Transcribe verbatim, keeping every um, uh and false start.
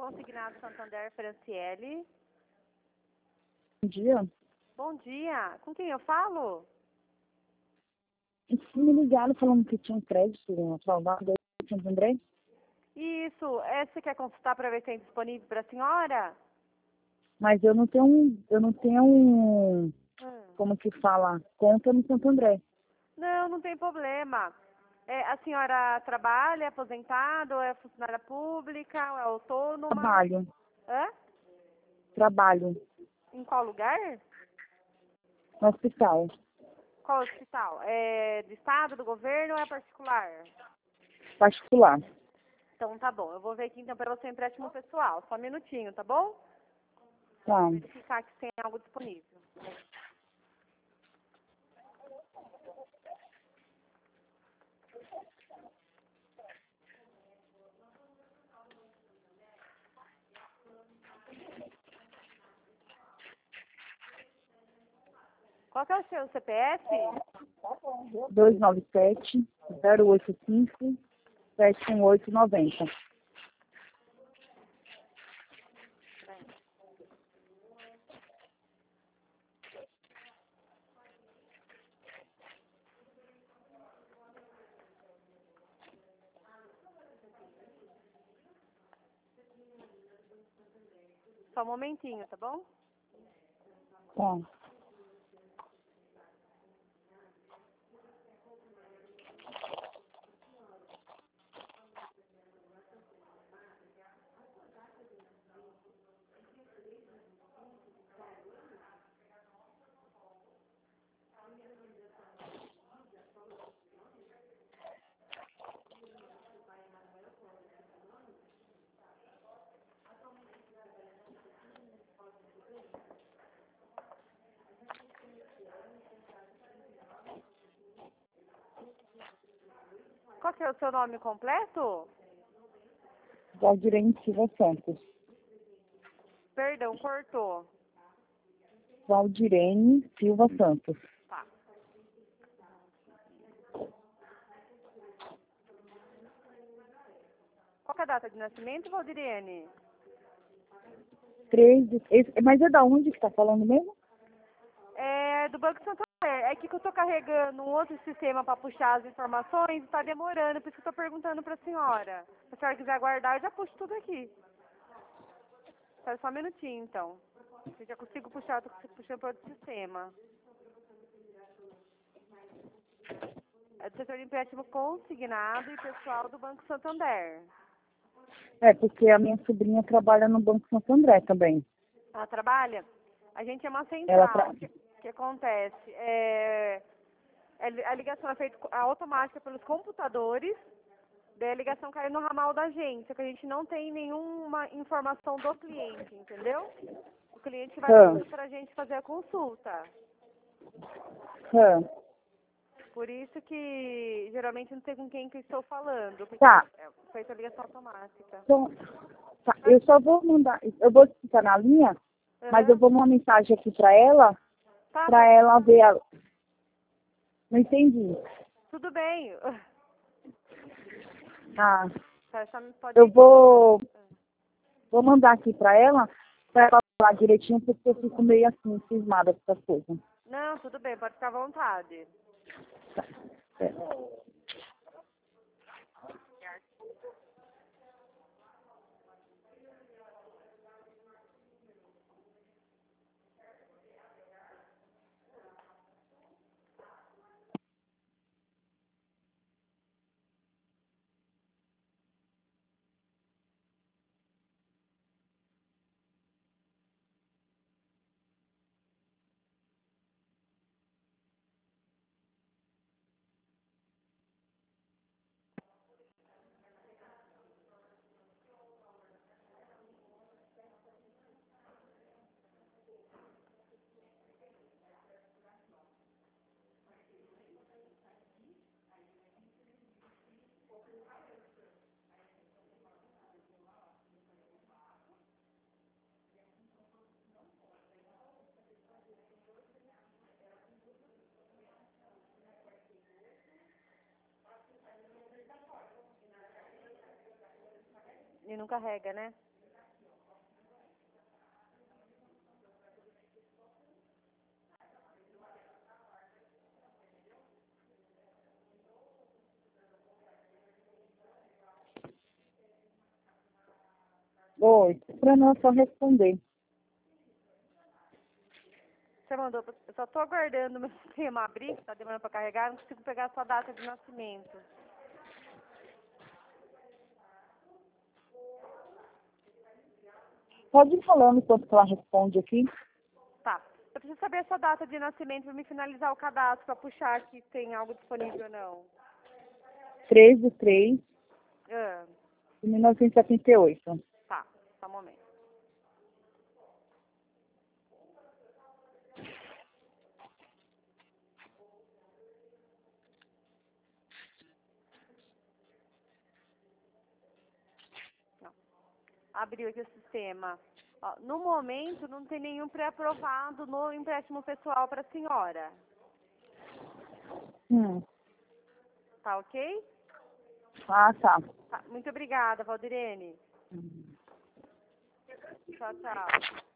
Consignado Santander, Franciele. Bom dia. Bom dia. Com quem eu falo? Me ligaram falando que tinha um crédito salvado aí em Santo André. Isso. É, você quer consultar para ver se tem disponível para a senhora? Mas eu não tenho um, eu não tenho um, Hum. como que fala, conta no Santo André. Não, não tem problema. É, a senhora trabalha, é aposentada, ou é funcionária pública, ou é autônoma? Trabalho, Hã? trabalho Em qual lugar? no hospital, Qual hospital? É do estado, do governo ou é particular? particular. Então tá bom. Eu vou ver aqui então pelo seu empréstimo pessoal. Só um minutinho, tá bom? Tá. Verificar que tem algo disponível. Qual que é o seu C P F? dois nove sete, zero oito cinco, sete um oito nove zero. Só um momentinho, tá bom? Tá. Qual que é o seu nome completo? Valdirene Silva Santos. Perdão, cortou. Valdirene Silva Santos. Tá. Qual que é a data de nascimento, Valdirene? três, esse, mas é da onde que tá falando mesmo? É do Banco Santander. É que eu tô carregando um outro sistema para puxar as informações e tá demorando, por isso que eu tô perguntando pra senhora. Se a senhora quiser aguardar, eu já puxo tudo aqui. Espera só um minutinho, então. Eu já consigo puxar, eu tô puxando para outro sistema. É do setor de empréstimo consignado e pessoal do Banco Santander. É, porque a minha sobrinha trabalha no Banco Santo André também. Ela trabalha? A gente é uma Ela central. tra... O que, que acontece? É, é- a ligação é feita automática pelos computadores, daí a ligação cai no ramal da gente, só que a gente não tem nenhuma informação do cliente, entendeu? O cliente vai Hã, passando para a gente fazer a consulta. hã. Por isso que geralmente não sei com quem que eu estou falando, porque Tá. é feita a ligação automática. Então, tá, eu só vou mandar, eu vou ficar na linha, mas eu Aham. vou mandar uma mensagem aqui pra ela, Tá, pra ela ver a... Não entendi. tudo bem. Ah, Tá, só me pode... eu vou, vou mandar aqui pra ela, pra ela falar direitinho, porque eu fico meio assim, cismada com essas coisas. Não, tudo bem, pode ficar à vontade. É. E não carrega, né? Oi, para não só responder. Você mandou, pra- eu só tô aguardando o meu sistema abrir, que tá demorando pra carregar, não consigo pegar a sua data de nascimento. Pode ir falando enquanto ela responde aqui. Tá. Eu preciso saber a sua data de nascimento pra me finalizar o cadastro, pra puxar se tem algo disponível ou não. três de três Ah, de mil novecentos e setenta e oito. tá, só um momento. Não. Abriu aqui o sistema. Ó, no momento, não tem nenhum pré-aprovado no empréstimo pessoal para a senhora. Hum. Tá ok? Ah, tá. Tá. Muito obrigada, Valdirene. Hum. Tchau, tchau.